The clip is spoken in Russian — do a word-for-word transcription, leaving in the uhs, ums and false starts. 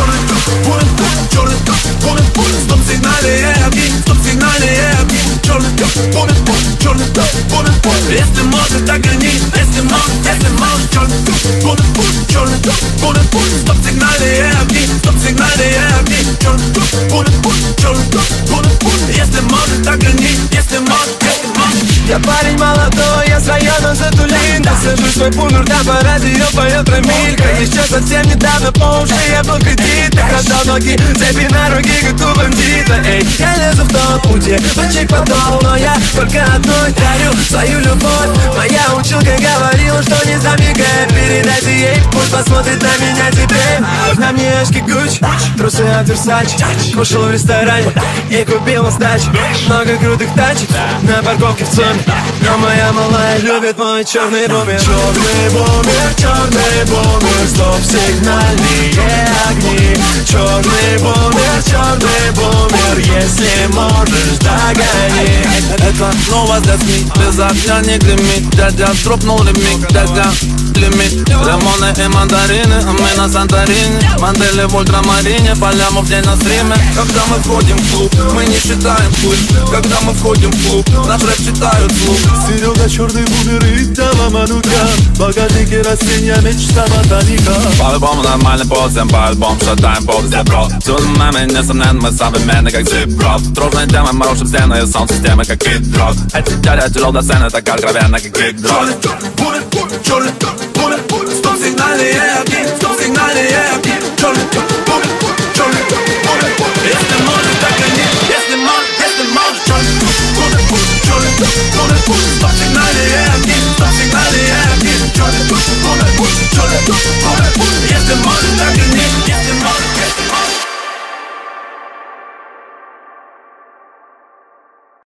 черный черный черный стоп-сигнале огни, стоп-сигнале огни, черный черный черный если можешь, так гони, если можешь, если можешь, черный черный черный стоп-сигнале огни, стоп-сигнале огни, черный черный если можешь, так гони, если можешь, если можешь. Я парень молодой, я с района Затулинка. Сажу свой бумер, да по радио поет Рамилька. Еще совсем недавно по уши я был кредитом. Отдал ноги, цепи на руки, как у бандита. Эй, я лезу в тот путь, почти подол, но я только одной дарю свою любовь. Моя училка говорила, что не замигай. Передайте ей, пусть посмотрит на меня теперь. На мне очки Гуччи, трусы от Версачи. Кушал в ресторане и купил на сдачу много крутых тачек на парковке в ЦУМе. Но моя малая любит мой черный бумер. Черный бумер, черный бумер, стоп-сигнальные огни. Черный бумер, черный бумер, если можешь, догони. Это новость для СМИ, без огня не гремит. Дядя дропнул лимит, дядя лимит. Лимоны и мандарины, мы на Санторине. Модели в ультрамарине, поляма в день на стриме. Когда мы входим в клуб, мы не считаем клуб. Когда мы входим в клуб, наш рэп читают вслух. Серега черный бумер и Дава Манукян. Богатый керосин, я мечта ботаника. По-любому нормальный пол, всем по-любому шатаем пол, везде бро. Всюду маме, несомненно, мы современны, как зип-роп. Дружные темы, мы рушим стены и сон-системы, как хит-дрог. Эти дядя тяжел до сцены, так откровенно, как кик-дрог. Черный, черный, черный, стоп-сигнальные огни,